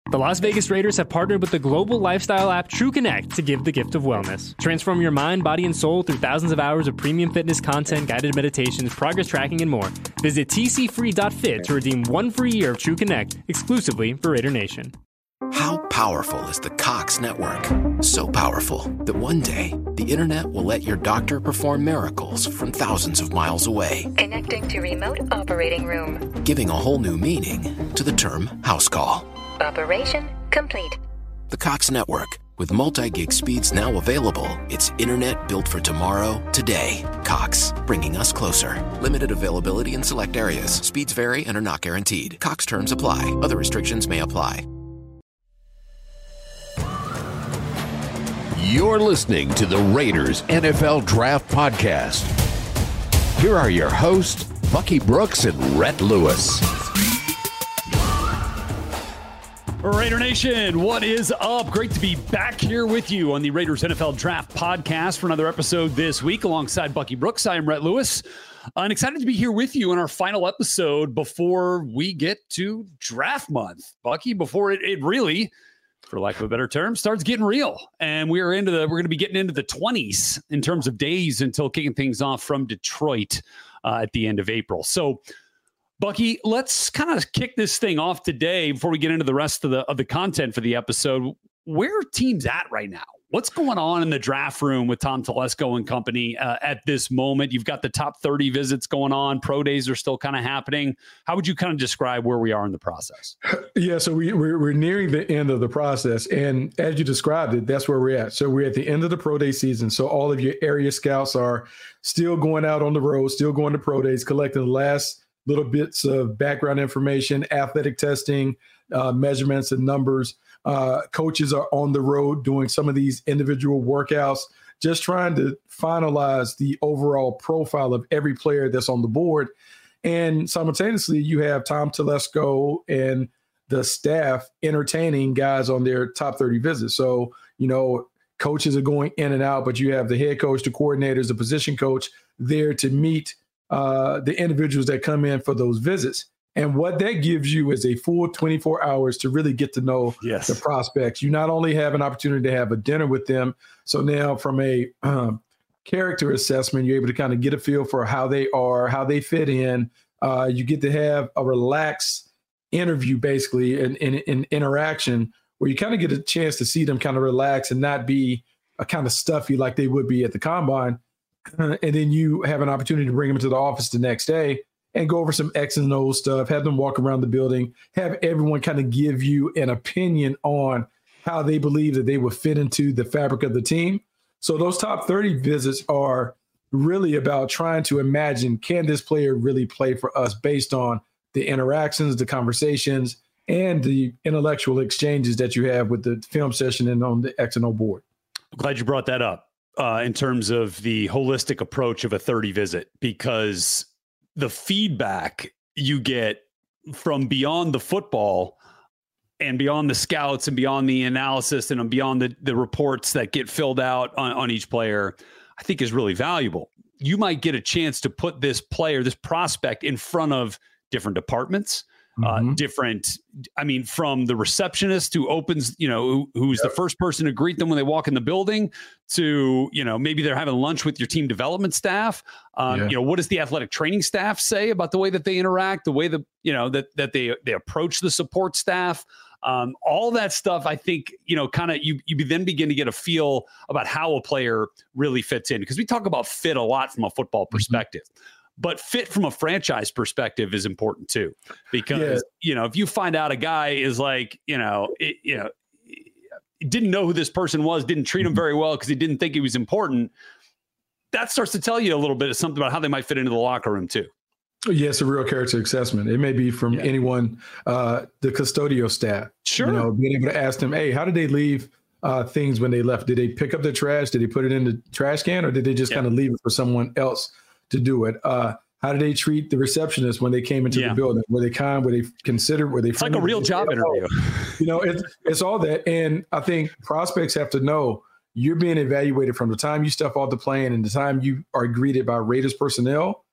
The Las Vegas Raiders have partnered with the global lifestyle app TrueConnect to give the gift of wellness. Transform your mind, body, and soul through thousands of hours of premium fitness content, guided meditations, progress tracking, and more. Visit tcfree.fit to redeem 1 free year of TrueConnect exclusively for Raider Nation. How powerful is the Cox network? So powerful that one day the internet will let your doctor perform miracles from thousands of miles away. Connecting to remote operating room. Giving a whole new meaning to the term house call. Operation complete. The Cox network, with multi-gig speeds now available, it's internet built for tomorrow, today. Cox, bringing us closer. Limited availability in select areas. Speeds vary and are not guaranteed. Cox terms apply. Other restrictions may apply. You're listening to the Raiders NFL Draft Podcast. Here are your hosts, Bucky Brooks and Rhett Lewis. Raider Nation, what is up? Great to be back here with you on the Raiders NFL Draft Podcast for another episode this week alongside Bucky Brooks. I am Rhett Lewis. I'm excited to be here with you in our final episode before we get to draft month. Bucky, before it really, for lack of a better term, starts getting real. And we're going to be getting into the 20s in terms of days until kicking things off from Detroit at the end of April. So, Bucky, let's kind of kick this thing off today before we get into the rest of the content for the episode. Where are teams at right now? What's going on in the draft room with Tom Telesco and company at this moment? You've got the top 30 visits going on. Pro days are still kind of happening. How would you kind of describe where we are in the process? Yeah, so we're nearing the end of the process. And as you described it, that's where we're at. So we're at the end of the pro day season. So all of your area scouts are still going out on the road, still going to pro days, collecting the last little bits of background information, athletic testing, measurements and numbers. Coaches are on the road doing some of these individual workouts, just trying to finalize the overall profile of every player that's on the board. And simultaneously, you have Tom Telesco and the staff entertaining guys on their top 30 visits. So, coaches are going in and out, but you have the head coach, the coordinators, the position coach there to meet the individuals that come in for those visits. And what that gives you is a full 24 hours to really get to know the prospects. You not only have an opportunity to have a dinner with them, so now from a character assessment, you're able to kind of get a feel for how they are, how they fit in. You get to have a relaxed interview, basically, an interaction where you kind of get a chance to see them kind of relax and not be a kind of stuffy like they would be at the combine. And then you have an opportunity to bring them to the office the next day and go over some X and O stuff, have them walk around the building, have everyone kind of give you an opinion on how they believe that they will fit into the fabric of the team. So those top 30 visits are really about trying to imagine, can this player really play for us based on the interactions, the conversations, and the intellectual exchanges that you have with the film session and on the X and O board. I'm glad you brought that up. In terms of the holistic approach of a 30 visit, because the feedback you get from beyond the football and beyond the scouts and beyond the analysis and beyond the reports that get filled out on each player, I think is really valuable. You might get a chance to put this player, this prospect in front of different departments, from the receptionist who opens, who's the first person to greet them when they walk in the building to, maybe they're having lunch with your team development staff. What does the athletic training staff say about the way that they interact, the way that they approach the support staff? All that stuff, I think, you then begin to get a feel about how a player really fits in, because we talk about fit a lot from a football perspective. But fit from a franchise perspective is important too, because, if you find out a guy is like, didn't know who this person was, didn't treat him very well because he didn't think he was important, that starts to tell you a little bit of something about how they might fit into the locker room too. Yeah, it's a real character assessment. It may be from anyone, the custodial staff. Sure. Being able to ask them, hey, how did they leave things when they left? Did they pick up their trash? Did they put it in the trash can, or did they just kind of leave it for someone else to do it? How did they treat the receptionist when they came into the building? Were they kind? Were they considered? Were they? It's like a real job interview. It's all that. And I think prospects have to know you're being evaluated from the time you step off the plane and the time you are greeted by Raiders personnel.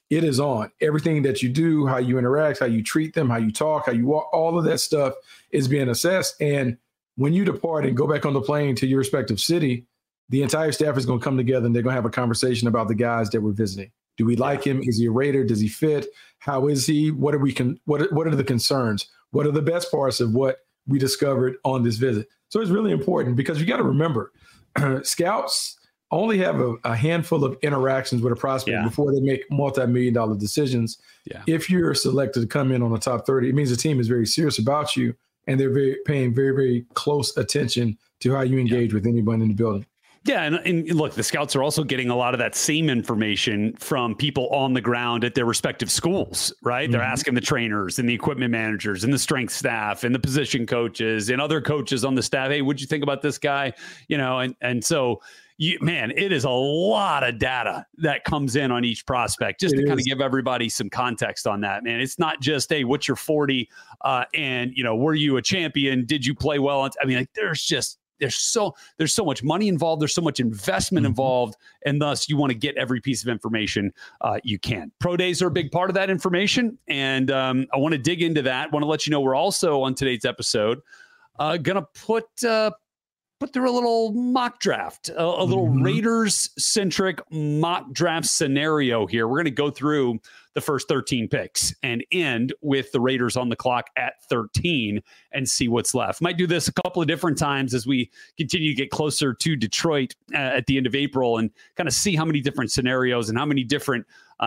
it is on. Everything that you do, how you interact, how you treat them, how you talk, how you walk, all of that stuff is being assessed. And when you depart and go back on the plane to your respective city, the entire staff is going to come together and they're going to have a conversation about the guys that we're visiting. Do we like him? Is he a Raider? Does he fit? How is he? What are the concerns? What are the best parts of what we discovered on this visit? So it's really important because you got to remember, scouts only have a handful of interactions with a prospect before they make multi-million-dollar decisions. Yeah. If you're selected to come in on the top 30, it means the team is very serious about you, and they're paying very, very close attention to how you engage with anyone in the building. Yeah, and look, the scouts are also getting a lot of that same information from people on the ground at their respective schools, right? Mm-hmm. They're asking the trainers and the equipment managers and the strength staff and the position coaches and other coaches on the staff. Hey, what'd you think about this guy? And so, it is a lot of data that comes in on each prospect just to kind of give everybody some context on that, man. It's not just, hey, what's your 40? And, were you a champion? Did you play well? I mean, there's so much money involved. There's so much investment involved. And thus you want to get every piece of information you can. Pro days are a big part of that information. And I want to dig into that. Want to let you know, we're also on today's episode going to put through a little mock draft, a little Raiders centric mock draft scenario here. We're going to go through the first 13 picks and end with the Raiders on the clock at 13 and see what's left. Might do this a couple of different times as we continue to get closer to Detroit at the end of April and kind of see how many different scenarios and how many different,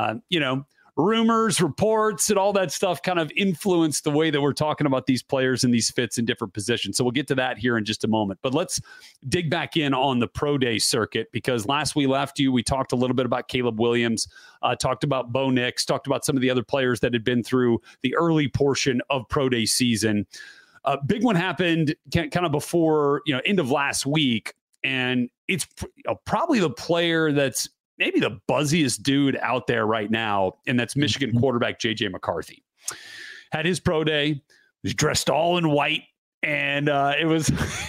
rumors, reports, and all that stuff kind of influence the way that we're talking about these players and these fits in different positions. So we'll get to that here in just a moment. But let's dig back in on the pro day circuit, because last we left you, we talked a little bit about Caleb Williams, talked about Bo Nix, talked about some of the other players that had been through the early portion of pro day season. Big one happened kind of before, end of last week. And it's probably the player that's maybe the buzziest dude out there right now, and that's Michigan quarterback J.J. McCarthy. Had his pro day, was dressed all in white, and it was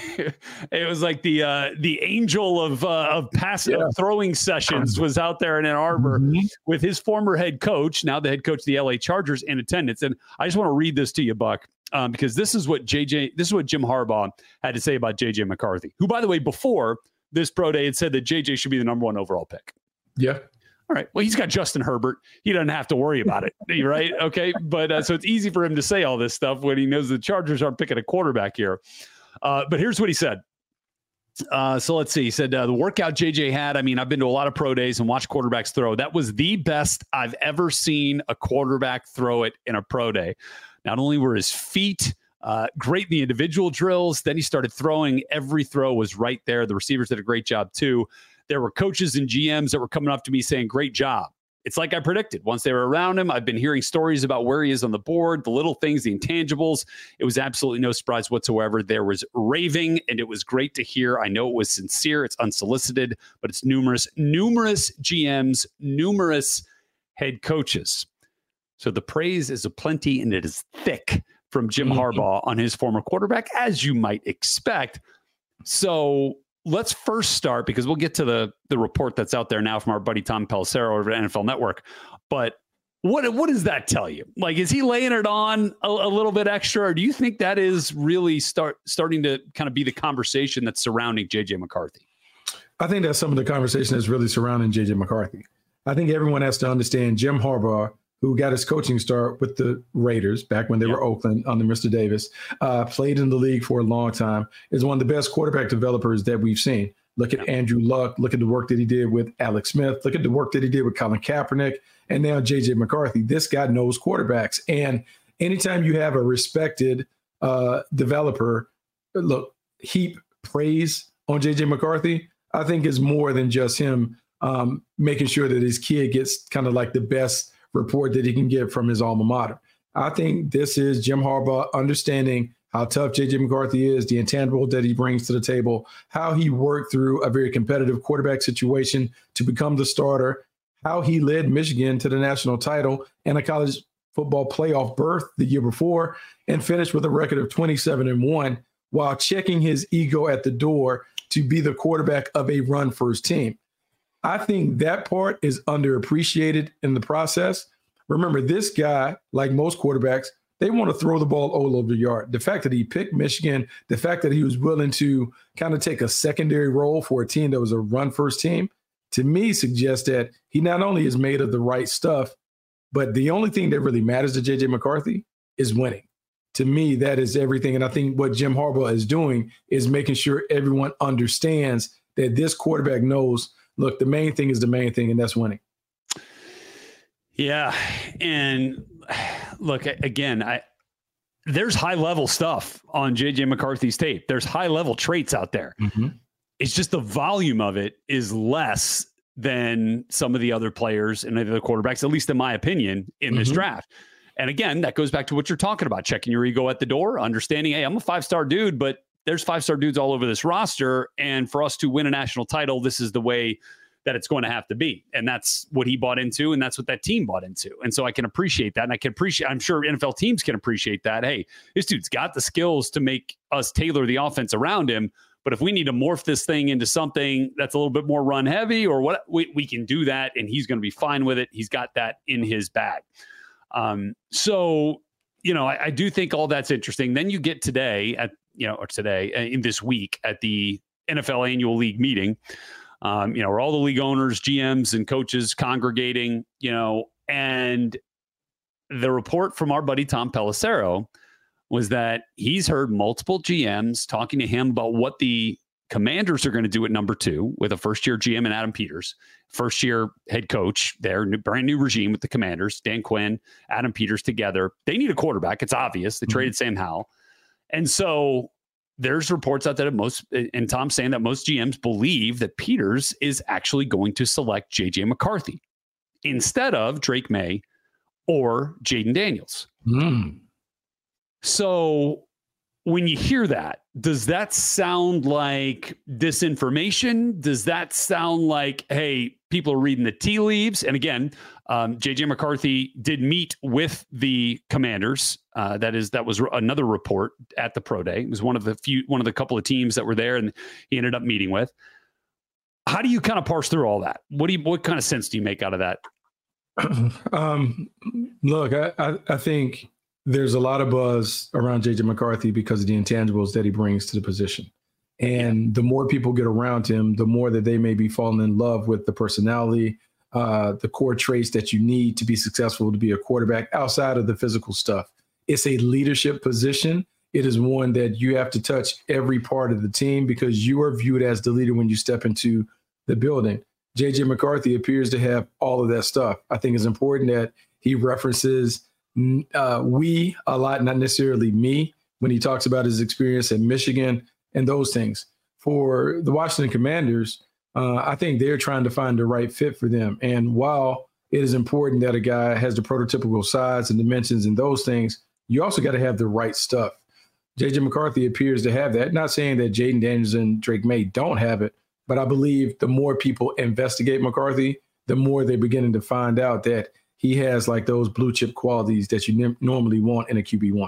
like the angel of throwing sessions was out there in Ann Arbor with his former head coach, now the head coach of the LA Chargers, in attendance. And I just want to read this to you, Buck, because this is what Jim Harbaugh had to say about J.J. McCarthy, who, by the way, before this pro day had said that J.J. should be the number 1 overall pick. Yeah. All right. Well, he's got Justin Herbert. He doesn't have to worry about it. Right. Okay. But so it's easy for him to say all this stuff when he knows the Chargers aren't picking a quarterback here. But here's what he said. So let's see. He said the workout JJ had, I've been to a lot of pro days and watched quarterbacks throw. That was the best I've ever seen a quarterback throw it in a pro day. Not only were his feet great in the individual drills, then he started throwing. Every throw was right there. The receivers did a great job too. There were coaches and GMs that were coming up to me saying, great job. It's like I predicted. Once they were around him, I've been hearing stories about where he is on the board, the little things, the intangibles. It was absolutely no surprise whatsoever. There was raving, and it was great to hear. I know it was sincere. It's unsolicited, but it's numerous GMs, numerous head coaches. So the praise is aplenty, and it is thick from Jim Harbaugh on his former quarterback, as you might expect. So let's first start, because we'll get to the report that's out there now from our buddy Tom Pelissero over at NFL Network. But what does that tell you? Like, is he laying it on a little bit extra, or do you think that is really starting to kind of be the conversation that's surrounding J.J. McCarthy? I think that's some of the conversation that's really surrounding J.J. McCarthy. I think everyone has to understand Jim Harbaugh, who got his coaching start with the Raiders back when they were Oakland under Mr. Davis, played in the league for a long time, is one of the best quarterback developers that we've seen. Look at Andrew Luck. Look at the work that he did with Alex Smith. Look at the work that he did with Colin Kaepernick, and now J.J. McCarthy. This guy knows quarterbacks. And anytime you have a respected developer, heap praise on J.J. McCarthy, I think is more than just him making sure that his kid gets kind of like the best report that he can get from his alma mater. I think this is Jim Harbaugh understanding how tough J.J. McCarthy is, the intangible that he brings to the table, how he worked through a very competitive quarterback situation to become the starter, how he led Michigan to the national title and a college football playoff berth the year before, and finished with a record of 27-1 while checking his ego at the door to be the quarterback of a run-first team. I think that part is underappreciated in the process. remember, this guy, like most quarterbacks, they want to throw the ball all over the yard. The fact that he picked Michigan, the fact that he was willing to kind of take a secondary role for a team that was a run-first team, to me suggests that he not only is made of the right stuff, but the only thing that really matters to J.J. McCarthy is winning. To me, that is everything. And I think what Jim Harbaugh is doing is making sure everyone understands that this quarterback knows, look, the main thing is the main thing, and that's winning. Yeah. And look, again, there's high-level stuff on J.J. McCarthy's tape. There's high-level traits out there. Mm-hmm. It's just the volume of it is less than some of the other players and the other quarterbacks, at least in my opinion, in this draft. And again, that goes back to what you're talking about, checking your ego at the door, understanding, hey, I'm a 5-star dude, but there's 5-star dudes all over this roster. And for us to win a national title, this is the way that it's going to have to be. And that's what he bought into. And that's what that team bought into. And so I can appreciate that. And I can appreciate, I'm sure NFL teams can appreciate that. Hey, this dude's got the skills to make us tailor the offense around him. But if we need to morph this thing into something that's a little bit more run heavy or what, we can do that. And he's going to be fine with it. He's got that in his bag. So, I do think all that's interesting. Then you get today in this week at the NFL annual league meeting, where all the league owners, GMs and coaches congregating, and the report from our buddy Tom Pelissero was that he's heard multiple GMs talking to him about what the Commanders are going to do at number 2 with a first-year GM and Adam Peters, first-year head coach there, brand new regime with the Commanders, Dan Quinn, Adam Peters together. They need a quarterback. It's obvious. They traded Sam Howell. And so there's reports out that and Tom's saying that most GMs believe that Peters is actually going to select J.J. McCarthy instead of Drake May or Jaden Daniels. So when you hear that, does that sound like disinformation? Does that sound like, hey, people are reading the tea leaves? And again, J.J. McCarthy did meet with the Commanders. That was another report at the Pro Day. It was one of the couple of teams that were there, and he ended up meeting with. How do you kind of parse through all that? What kind of sense do you make out of that? Look, I think there's a lot of buzz around J.J. McCarthy because of the intangibles that he brings to the position. And the more people get around him, the more that they may be falling in love with the personality, the core traits that you need to be successful to be a quarterback outside of the physical stuff. It's a leadership position. It is one that you have to touch every part of the team because you are viewed as the leader when you step into the building. J.J. McCarthy appears to have all of that stuff. I think it's important that he references we a lot, not necessarily me, when he talks about his experience at Michigan and those things. For the Washington Commanders, I think they're trying to find the right fit for them. And while it is important that a guy has the prototypical size and dimensions and those things, you also got to have the right stuff. J.J. McCarthy appears to have that. Not saying that Jaden Daniels and Drake May don't have it, but I believe the more people investigate McCarthy, the more they're beginning to find out that he has like those blue chip qualities that you normally want in a QB1.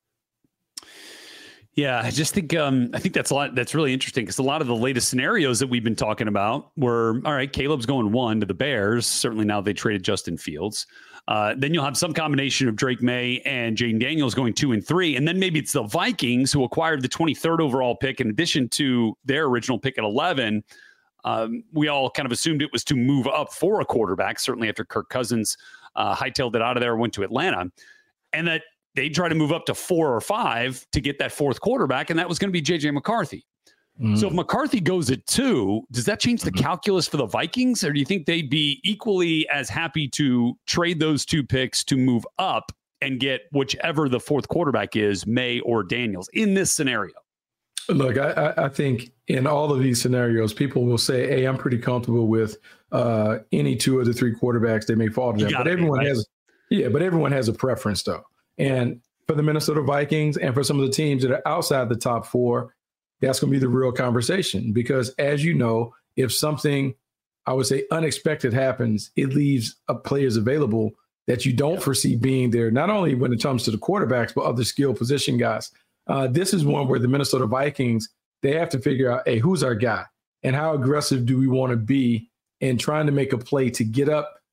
Yeah, I just think I think that's really interesting because a lot of the latest scenarios that we've been talking about were, all right, Caleb's going 1 to the Bears. Certainly now they traded Justin Fields. Then you'll have some combination of Drake May and Jaden Daniels going 2 and 3. And then maybe it's the Vikings who acquired the 23rd overall pick in addition to their original pick at 11. We all kind of assumed it was to move up for a quarterback, certainly after Kirk Cousins hightailed it out of there, went to Atlanta. And that they try to move up to 4 or 5 to get that 4th quarterback, and that was going to be J.J. McCarthy. So if McCarthy goes at 2, does that change the calculus for the Vikings, or do you think they'd be equally as happy to trade those 2 picks to move up and get whichever the 4th quarterback is, May or Daniels, in this scenario? Look, I think in all of these scenarios, people will say, hey, I'm pretty comfortable with any 2 of the 3 quarterbacks that may fall to them. But everyone has a preference, though. And for the Minnesota Vikings and for some of the teams that are outside the top 4, that's going to be the real conversation. Because as you know, if something, I would say, unexpected happens, it leaves players available that you don't foresee being there, not only when it comes to the quarterbacks, but other skill position guys. This is one where the Minnesota Vikings, they have to figure out, hey, who's our guy? And how aggressive do we want to be in trying to make a play to get up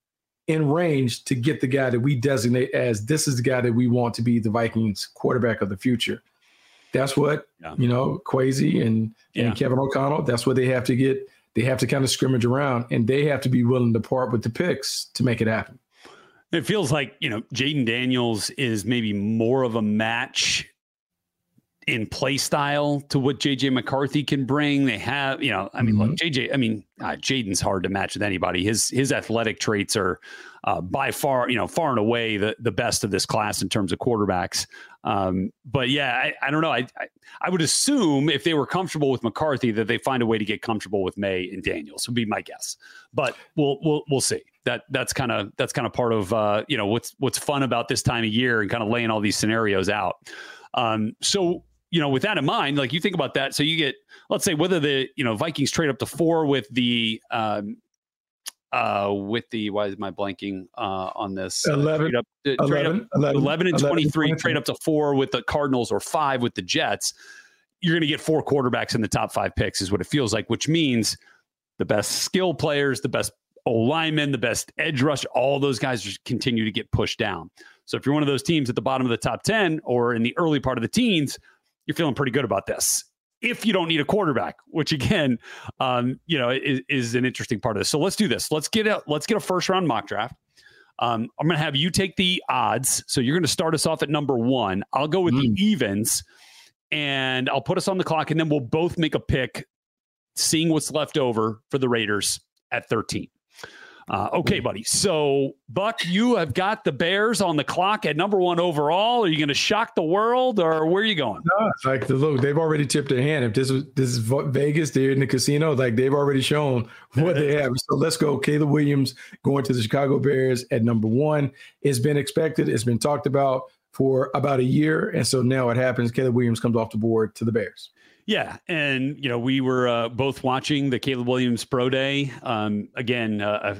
in range to get the guy that we designate as this is the guy that we want to be the Vikings quarterback of the future. That's what, Kwesi and Kevin O'Connell, that's what they have to get. They have to kind of scrimmage around, and they have to be willing to part with the picks to make it happen. It feels like, Jaden Daniels is maybe more of a match in play style to what JJ McCarthy can bring. They have, look, Jaden's hard to match with anybody. His athletic traits are by far, far and away the best of this class in terms of quarterbacks. But yeah, I don't know. I would assume if they were comfortable with McCarthy that they find a way to get comfortable with May and Daniels would be my guess, but we'll see. That's kind of part of, what's fun about this time of year and kind of laying all these scenarios out. So, with that in mind, like you think about that. So you get, let's say whether the, Vikings trade up to 4 with the, why is my blanking on this? 11 and 23, trade up to 4 with the Cardinals or 5 with the Jets. You're going to get 4 quarterbacks in the top 5 picks is what it feels like, which means the best skill players, the best O-linemen, the best edge rush, all those guys just continue to get pushed down. So if you're one of those teams at the bottom of the top 10 or in the early part of the teens, you're feeling pretty good about this. If you don't need a quarterback, which again, is an interesting part of this. So let's do this. Let's get a first round mock draft. I'm going to have you take the odds. So you're going to start us off at number 1. I'll go with the evens, and I'll put us on the clock, and then we'll both make a pick, seeing what's left over for the Raiders at 13. Okay, buddy. So, Buck, you have got the Bears on the clock at number 1 overall. Are you going to shock the world, or where are you going? No, it's like, look, they've already tipped their hand. If this is Vegas, they're in the casino. Like, they've already shown what they have. So let's go. Caleb Williams going to the Chicago Bears at number 1. It's been expected. It's been talked about for about a year, and so now it happens. Caleb Williams comes off the board to the Bears. Yeah, and we were both watching the Caleb Williams Pro Day. Again,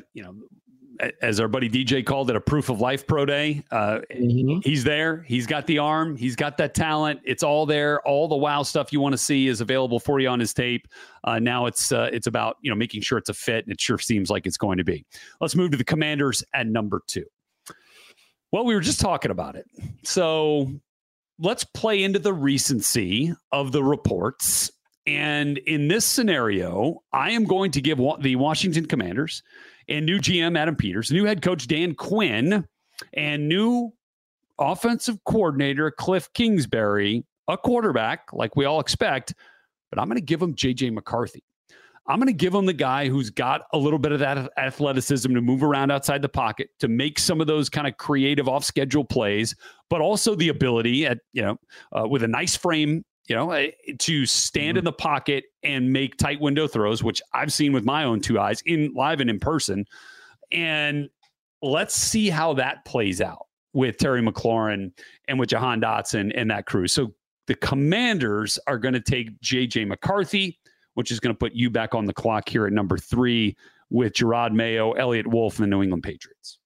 as our buddy DJ called it, a proof of life Pro Day. He's there. He's got the arm. He's got that talent. It's all there. All the wow stuff you want to see is available for you on his tape. Now it's about making sure it's a fit, and it sure seems like it's going to be. Let's move to the Commanders at number 2. Well, we were just talking about it, so let's play into the recency of the reports. And in this scenario, I am going to give the Washington Commanders and new GM Adam Peters, new head coach Dan Quinn, and new offensive coordinator Cliff Kingsbury a quarterback like we all expect, but I'm going to give him JJ McCarthy. I'm going to give him the guy who's got a little bit of that athleticism to move around outside the pocket, to make some of those kind of creative off-schedule plays, but also the ability at, with a nice frame, to stand in the pocket and make tight window throws, which I've seen with my own 2 eyes live and in person. And let's see how that plays out with Terry McLaurin and with Jahan Dotson and that crew. So the Commanders are going to take JJ McCarthy, which is going to put you back on the clock here at number 3 with Gerard Mayo, Elliott Wolf, and the New England Patriots.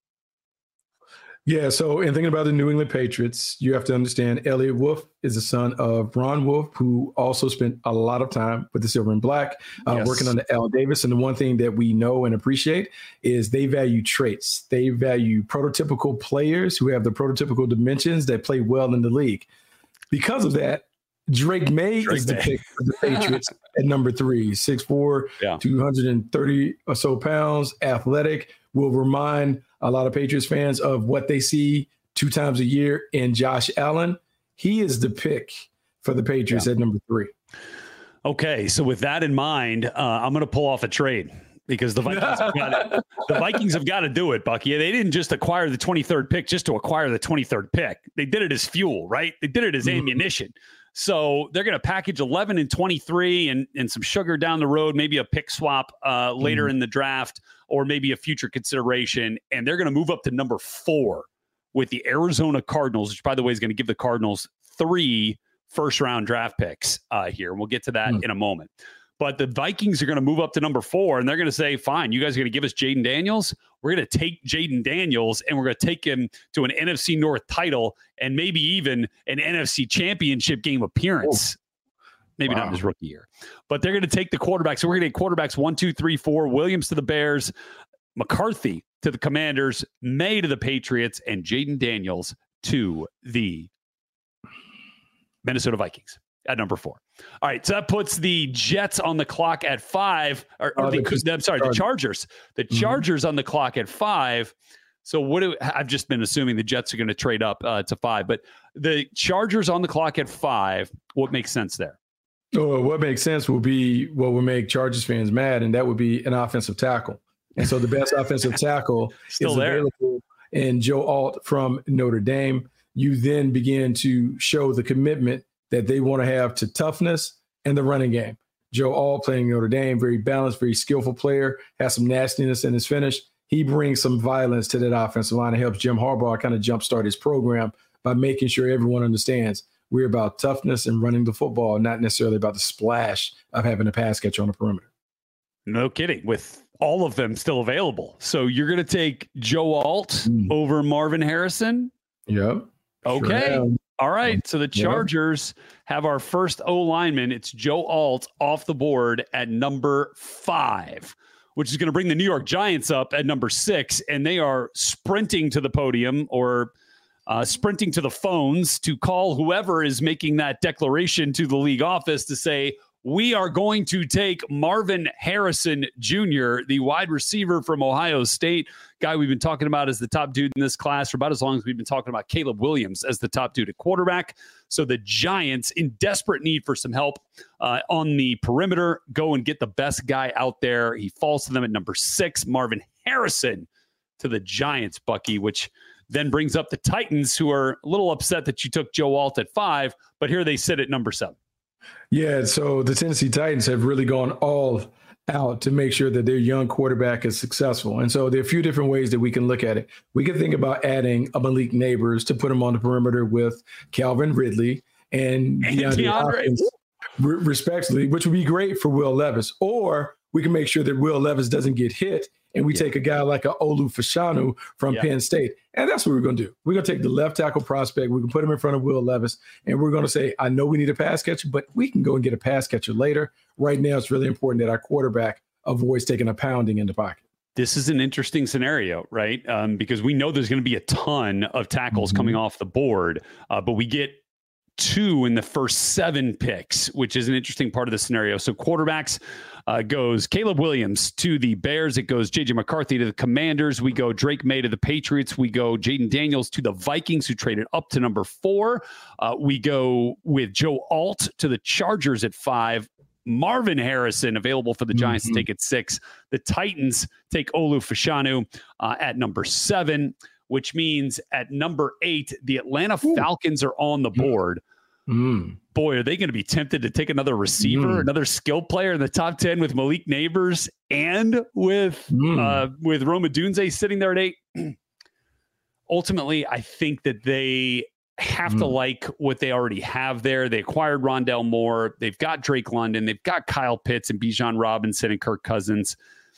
Yeah, so in thinking about the New England Patriots, you have to understand Elliott Wolf is the son of Ron Wolf, who also spent a lot of time with the Silver and Black, working under Al Davis. And the one thing that we know and appreciate is they value traits. They value prototypical players who have the prototypical dimensions that play well in the league. Because of that, Drake May is the pick for the Patriots at number 3, 6'4", 230 or so pounds, athletic, will remind a lot of Patriots fans of what they see 2 times a year in Josh Allen. He is the pick for the Patriots at number 3. Okay, so with that in mind, I'm going to pull off a trade because the Vikings have got to do it, Bucky. They didn't just acquire the 23rd pick just to acquire the 23rd pick. They did it as fuel, right? They did it as ammunition. So they're going to package 11 and 23 and some sugar down the road, maybe a pick swap later in the draft, or maybe a future consideration. And they're going to move up to number 4 with the Arizona Cardinals, which, by the way, is going to give the Cardinals 3 first-round draft picks here. And we'll get to that in a moment. But the Vikings are going to move up to number 4, and they're going to say, fine, you guys are going to give us Jaden Daniels. We're going to take Jaden Daniels, and we're going to take him to an NFC North title and maybe even an NFC Championship game appearance. Maybe not in his rookie year. But they're going to take the quarterback. So we're going to get quarterbacks 1, 2, 3, 4. Williams to the Bears. McCarthy to the Commanders, May to the Patriots, and Jaden Daniels to the Minnesota Vikings at number 4. All right, so that puts the Jets on the clock at 5. The Chargers. The Chargers on the clock at 5. So I've just been assuming the Jets are going to trade up to 5, but the Chargers on the clock at 5. What makes sense there? Oh, what makes sense will be what will make Chargers fans mad, and that would be an offensive tackle. And so the best offensive tackle is available in Joe Alt from Notre Dame. You then begin to show the commitment that they want to have to toughness and the running game. Joe Alt playing Notre Dame, very balanced, very skillful player, has some nastiness in his finish. He brings some violence to that offensive line and helps Jim Harbaugh kind of jumpstart his program by making sure everyone understands we're about toughness and running the football, not necessarily about the splash of having a pass catcher on the perimeter. No kidding, with all of them still available. So you're going to take Joe Alt over Marvin Harrison? Yep. Okay. Sure. All right. So the Chargers have our first O lineman. It's Joe Alt off the board at number 5, which is going to bring the New York Giants up at number 6. And they are sprinting to the podium or sprinting to the phones to call whoever is making that declaration to the league office to say, we are going to take Marvin Harrison Jr., the wide receiver from Ohio State, guy we've been talking about as the top dude in this class for about as long as we've been talking about Caleb Williams as the top dude at quarterback. So the Giants, in desperate need for some help on the perimeter, go and get the best guy out there. He falls to them at number 6, Marvin Harrison to the Giants, Bucky, which then brings up the Titans, who are a little upset that you took Joe Alt at 5, but here they sit at number 7. Yeah, so the Tennessee Titans have really gone all out to make sure that their young quarterback is successful. And so there are a few different ways that we can look at it. We can think about adding a Malik Neighbors to put him on the perimeter with Calvin Ridley and DeAndre respectively, which would be great for Will Levis. Or we can make sure that Will Levis doesn't get hit, and we take a guy like a Olu Fashanu from Penn State. And that's what we're going to do. We're going to take the left tackle prospect. We can put him in front of Will Levis, and we're going to say, I know we need a pass catcher, but we can go and get a pass catcher later. Right now, it's really important that our quarterback avoids taking a pounding in the pocket. This is an interesting scenario, right? Because we know there's going to be a ton of tackles coming off the board, but we get 2 in the first 7 picks, which is an interesting part of the scenario. So quarterbacks goes Caleb Williams to the Bears. It goes J.J. McCarthy to the Commanders. We go Drake May to the Patriots. We go Jaden Daniels to the Vikings, who traded up to number 4. We go with Joe Alt to the Chargers at 5. Marvin Harrison available for the Giants to take at 6. The Titans take Olu Fashanu at number 7. Which means at number 8, the Atlanta Falcons are on the board. Boy, are they going to be tempted to take another receiver, another skill player in the top 10 with Malik Neighbors and with Rome Odunze sitting there at 8. Ultimately, I think that they have to like what they already have there. They acquired Rondale Moore. They've got Drake London. They've got Kyle Pitts and Bijan Robinson and Kirk Cousins.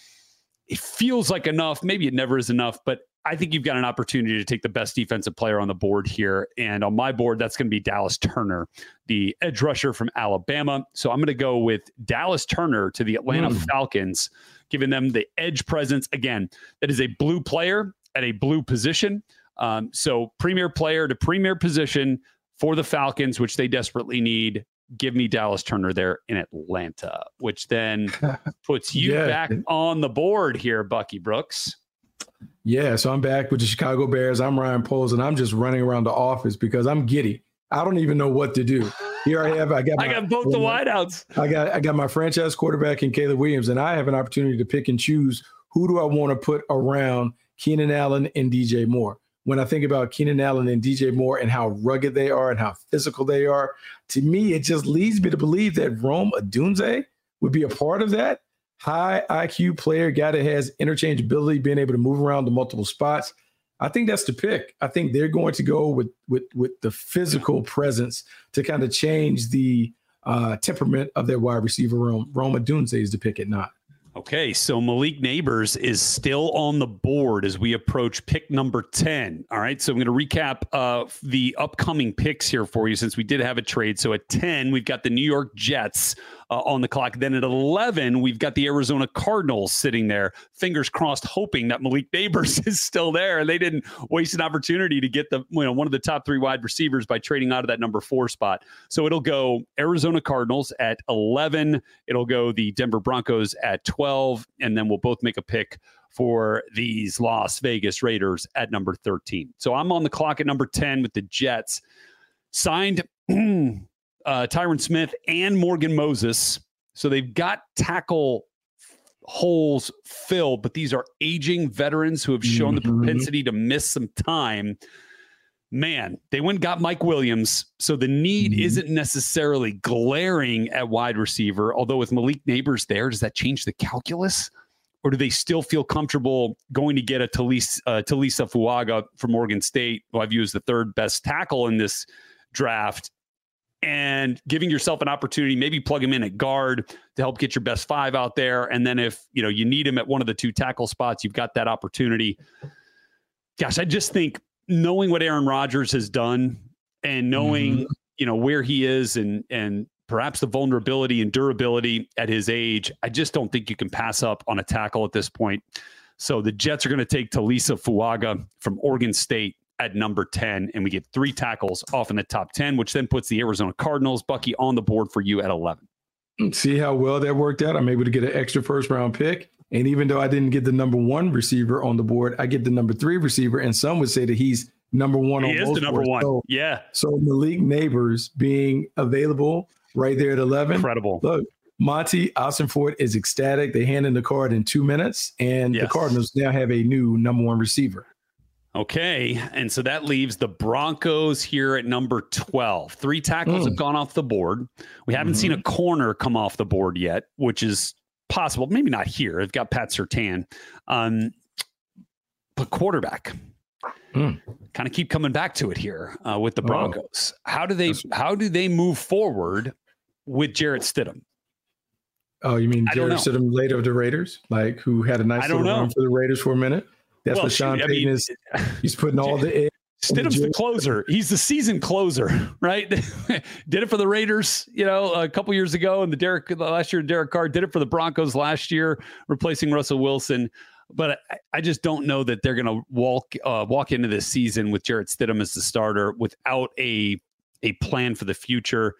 It feels like enough. Maybe it never is enough, but I think you've got an opportunity to take the best defensive player on the board here. And on my board, that's going to be Dallas Turner, the edge rusher from Alabama. So I'm going to go with Dallas Turner to the Atlanta Falcons, giving them the edge presence. Again, that is a blue player at a blue position. So premier player to premier position for the Falcons, which they desperately need. Give me Dallas Turner there in Atlanta, which then puts you back on the board here, Bucky Brooks. Yeah, so I'm back with the Chicago Bears. I'm Ryan Poles, and I'm just running around the office because I'm giddy. I don't even know what to do. Here I have. I got both the wideouts. I got my franchise quarterback in Caleb Williams, and I have an opportunity to pick and choose who do I want to put around Keenan Allen and DJ Moore. When I think about Keenan Allen and DJ Moore and how rugged they are and how physical they are, to me, it just leads me to believe that Rome Odunze would be a part of that. High IQ player, guy that has interchangeability, being able to move around to multiple spots. I think that's the pick. I think they're going to go with the physical presence to kind of change the temperament of their wide receiver room. Rome Odunze is the pick at 9. Okay, so Malik Neighbors is still on the board as we approach pick number 10. All right, so I'm going to recap the upcoming picks here for you since we did have a trade. So at 10, we've got the New York Jets on the clock. Then at 11, we've got the Arizona Cardinals sitting there, fingers crossed, hoping that Malik Neighbors is still there. And they didn't waste an opportunity to get one of the top 3 wide receivers by trading out of that number 4 spot. So it'll go Arizona Cardinals at 11. It'll go the Denver Broncos at 12. And then we'll both make a pick for these Las Vegas Raiders at number 13. So I'm on the clock at number 10 with the Jets. Signed Tyron Smith and Morgan Moses. So they've got tackle holes filled, but these are aging veterans who have shown the propensity to miss some time. Man, they went and got Mike Williams. So the need isn't necessarily glaring at wide receiver. Although with Malik Neighbors there, does that change the calculus? Or do they still feel comfortable going to get a Talisa Fuaga from Oregon State, who I view as the 3rd best tackle in this draft, and giving yourself an opportunity, maybe plug him in at guard to help get your best 5 out there. And then if you need him at one of the 2 tackle spots, you've got that opportunity. Gosh, I just think knowing what Aaron Rodgers has done and knowing, where he is and perhaps the vulnerability and durability at his age, I just don't think you can pass up on a tackle at this point. So the Jets are going to take Talisa Fuaga from Oregon State at number 10, and we get 3 tackles off in the top 10, which then puts the Arizona Cardinals, Bucky, on the board for you at 11. See how well that worked out? I'm able to get an extra 1st-round pick. And even though I didn't get the number 1 receiver on the board, I get the number 3 receiver. And some would say that he's number 1 on both boards. He is the number 1. So, yeah. So Malik Neighbors being available right there at 11. Incredible. Look, Monty Ossenfort is ecstatic. They hand in the card in 2 minutes, and the Cardinals now have a new number 1 receiver. Okay, and so that leaves the Broncos here at number 12. 3 tackles have gone off the board. We haven't seen a corner come off the board yet, which is possible. Maybe not here. They've got Pat Surtain. But quarterback. Kind of keep coming back to it here with the Broncos. How do they move forward with Jarrett Stidham? Oh, you mean Jarrett Stidham later of the Raiders, like who had a nice little run for the Raiders for a minute? That's what Sean Payton is. He's putting all the eggs. Stidham's the closer. He's the season closer, right? Did it for the Raiders, a couple years ago, and last year Derek Carr did it for the Broncos last year, replacing Russell Wilson. But I just don't know that they're going to walk into this season with Jarrett Stidham as the starter without a plan for the future.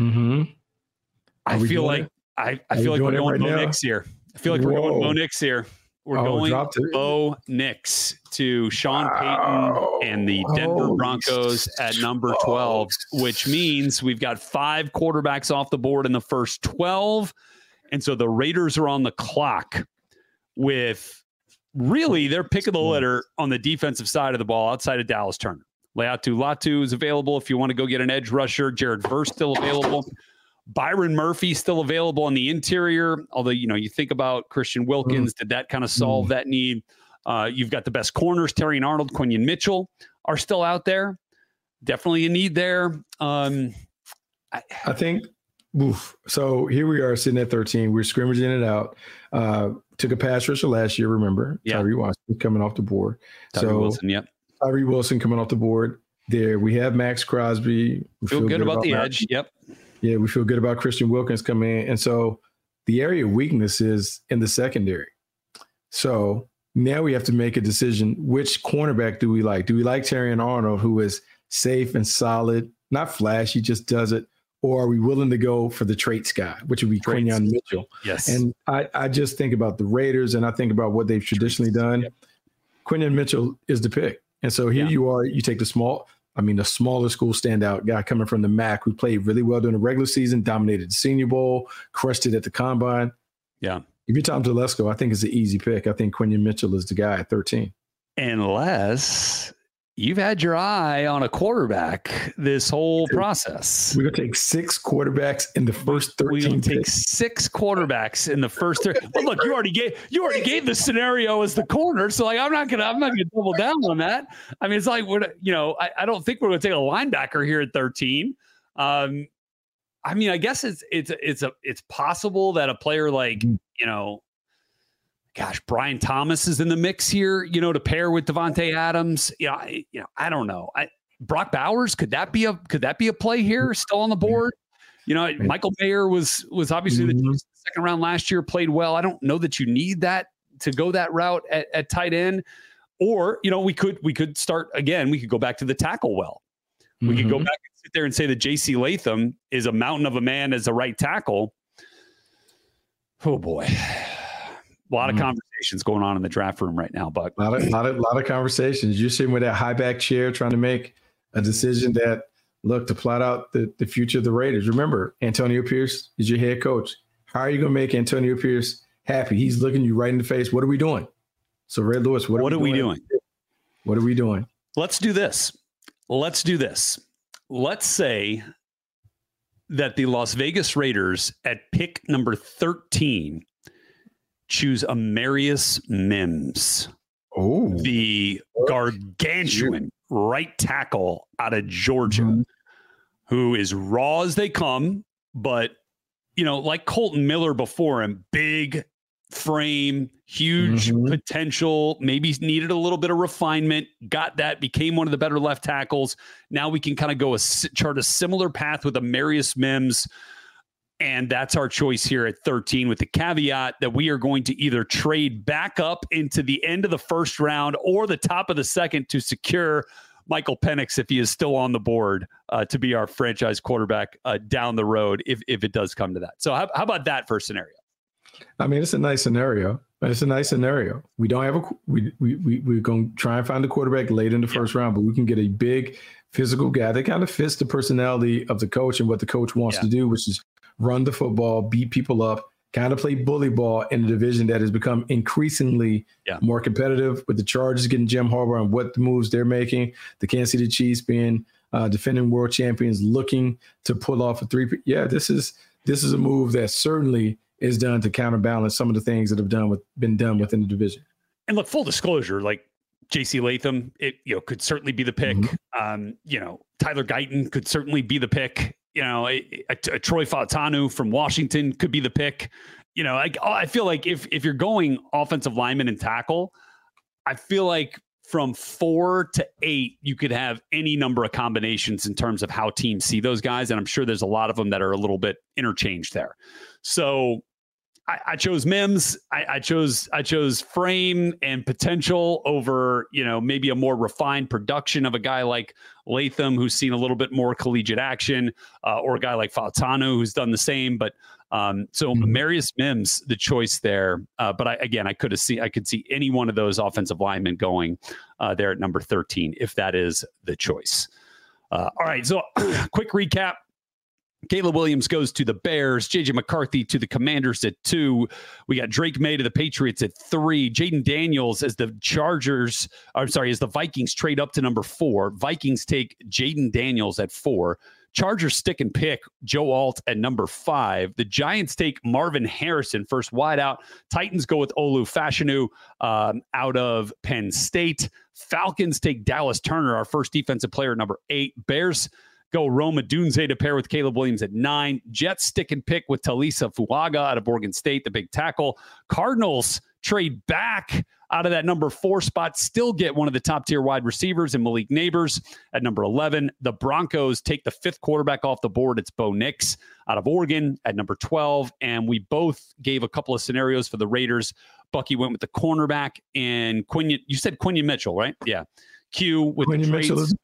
I feel like we're going Bo Nix here. I feel like we're going Bo Nix here. We're going Bo Nix to Sean Payton and the Denver Broncos at number 12, which means we've got 5 quarterbacks off the board in the first 12. And so the Raiders are on the clock with really their pick of the litter on the defensive side of the ball outside of Dallas Turner. Laiatu Latu is available if you want to go get an edge rusher. Jared Verse still available. Byron Murphy still available on the interior. Although, you think about Christian Wilkins, did that kind of solve that need? You've got the best corners. Terry and Arnold, Quinion Mitchell are still out there. Definitely a need there. I think, so here we are sitting at 13. We're scrimmaging it out. Took a pass rusher last year, remember? Yeah. Tyree Wilson coming off the board. Tyree Wilson coming off the board. There we have Max Crosby. We feel good about the edge. Yep. Yeah, we feel good about Christian Wilkins coming in. And so the area of weakness is in the secondary. So now we have to make a decision. Which cornerback do we like? Do we like Terry Arnold, who is safe and solid, not flashy, just does it? Or are we willing to go for the traits guy, which would be Quinion Mitchell? Yes. And I just think about the Raiders and I think about what they've traditionally done. Yep. Quinion Mitchell is the pick. And so here you are, you take the smaller school standout guy coming from the MAC who played really well during the regular season, dominated the Senior Bowl, crushed it at the Combine. Yeah. If you're Tom Telesco, I think it's an easy pick. I think Quinion Mitchell is the guy at 13. Unless you've had your eye on a quarterback this whole process. We're going to take 6 quarterbacks in the first 13. We're going to take 6 quarterbacks in the first 13. Well, look, you already gave the scenario as the corner, so like I'm not going to double down on that. I mean, it's like I don't think we're going to take a linebacker here at 13. I mean, I guess it's possible that a player like Brian Thomas is in the mix here, to pair with Devontae Adams. I don't know. Brock Bowers, could that be a play here still on the board? Michael Mayer was obviously the second round last year, played well. I don't know that you need that to go that route at tight end. Or, we could start again. We could go back to the tackle well. We could go back and sit there and say that J.C. Latham is a mountain of a man as a right tackle. Oh boy, a lot of conversations going on in the draft room right now, Buck. A lot of conversations. You're sitting with that high back chair trying to make a decision that to plot out the future of the Raiders. Remember, Antonio Pierce is your head coach. How are you going to make Antonio Pierce happy? He's looking you right in the face. What are we doing? So, Red Lewis, what are we doing? What are we doing? Let's do this. Let's say that the Las Vegas Raiders at pick number 13 choose Amarius Mims. Oh, the gargantuan right tackle out of Georgia, who is raw as they come, but, like Colton Miller before him, big frame, huge potential, maybe needed a little bit of refinement, got that, became one of the better left tackles. Now we can kind of chart a similar path with Amarius Mims. And that's our choice here at 13, with the caveat that we are going to either trade back up into the end of the first round or the top of the second to secure Michael Penix, if he is still on the board, to be our franchise quarterback down the road, if it does come to that. So how about that for a scenario? I mean, it's a nice scenario. We don't have we're going to try and find a quarterback late in the first round, but we can get a big physical guy that kind of fits the personality of the coach and what the coach wants to do, which is run the football, beat people up, kind of play bully ball in a division that has become increasingly more competitive, with the Chargers getting Jim Harbaugh and what the moves they're making, the Kansas City Chiefs being defending world champions, looking to pull off a three. Yeah, this is a move that certainly is done to counterbalance some of the things that have been done within the division. And look, full disclosure, like J.C. Latham, could certainly be the pick. Tyler Guyton could certainly be the pick. A Troy Fautanu from Washington could be the pick. I feel like if you're going offensive lineman and tackle, I feel like from 4 to 8, you could have any number of combinations in terms of how teams see those guys. And I'm sure there's a lot of them that are a little bit interchanged there. So I chose Mims. I chose frame and potential over, maybe a more refined production of a guy like Latham, who's seen a little bit more collegiate action, or a guy like Fautanu, who's done the same. But so Amarius Mims, the choice there. But I could see any one of those offensive linemen going there at number 13, if that is the choice. All right. So quick recap. Caleb Williams goes to the Bears. J.J. McCarthy to the Commanders at 2. We got Drake May to the Patriots at 3. Jaden Daniels as the as the Vikings trade up to number 4. Vikings take Jaden Daniels at 4. Chargers stick and pick Joe Alt at number 5. The Giants take Marvin Harrison, first wideout. Titans go with Olu Fashanu out of Penn State. Falcons take Dallas Turner, our first defensive player, at number 8. Bears go Rome Odunze to pair with Caleb Williams at 9. Jets stick and pick with Talisa Fuaga out of Oregon State, the big tackle. Cardinals trade back out of that number 4 spot, still get one of the top tier wide receivers in Malik Neighbors at number 11. The Broncos take the 5th quarterback off the board. It's Bo Nix out of Oregon at number 12. And we both gave a couple of scenarios for the Raiders. Bucky went with the cornerback and Quinion. You said Quinion Mitchell, right? Yeah. Q with Quinion the trades.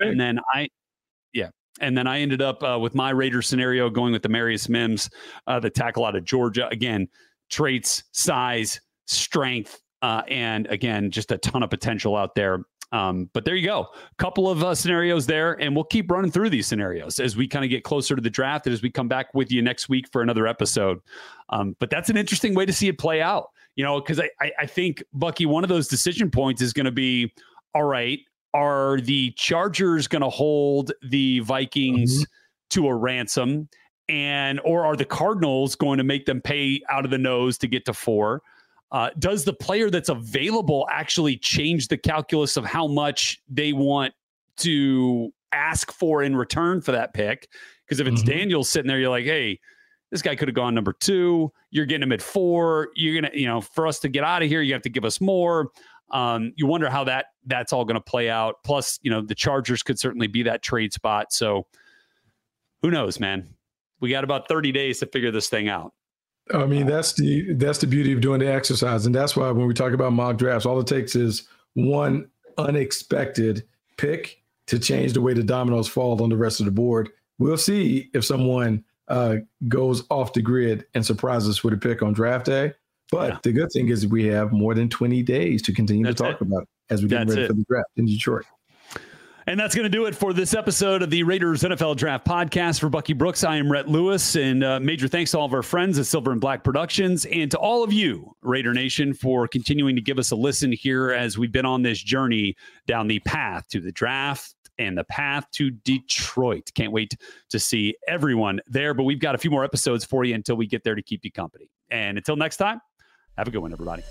And then I ended up with my Raiders scenario going with Amarius Mims, the tackle out of Georgia. Again, traits, size, strength, and again, just a ton of potential out there. But there you go. A couple of scenarios there, and we'll keep running through these scenarios as we kind of get closer to the draft and as we come back with you next week for another episode. But that's an interesting way to see it play out, because I think, Bucky, one of those decision points is going to be, all right, are the Chargers going to hold the Vikings to a ransom, or are the Cardinals going to make them pay out of the nose to get to 4? Does the player that's available actually change the calculus of how much they want to ask for in return for that pick? Because if it's Daniels sitting there, you're like, hey, this guy could have gone number 2. You're getting him at 4. You're going to, for us to get out of here, you have to give us more. You wonder how that's all going to play out. Plus, the Chargers could certainly be that trade spot. So who knows, man? We got about 30 days to figure this thing out. I mean, that's the beauty of doing the exercise. And that's why when we talk about mock drafts, all it takes is one unexpected pick to change the way the dominoes fall on the rest of the board. We'll see if someone goes off the grid and surprises us with a pick on draft day. But the good thing is we have more than 20 days to continue to talk about it as we get ready for the draft in Detroit. And that's going to do it for this episode of the Raiders NFL Draft Podcast. For Bucky Brooks, I am Rhett Lewis, and major thanks to all of our friends at Silver and Black Productions, and to all of you, Raider Nation, for continuing to give us a listen here as we've been on this journey down the path to the draft and the path to Detroit. Can't wait to see everyone there, but we've got a few more episodes for you until we get there to keep you company. And until next time, have a good one, everybody.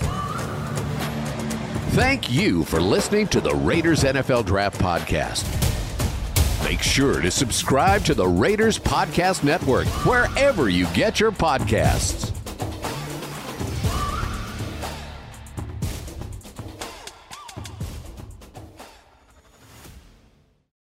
Thank you for listening to the Raiders NFL Draft Podcast. Make sure to subscribe to the Raiders Podcast Network wherever you get your podcasts.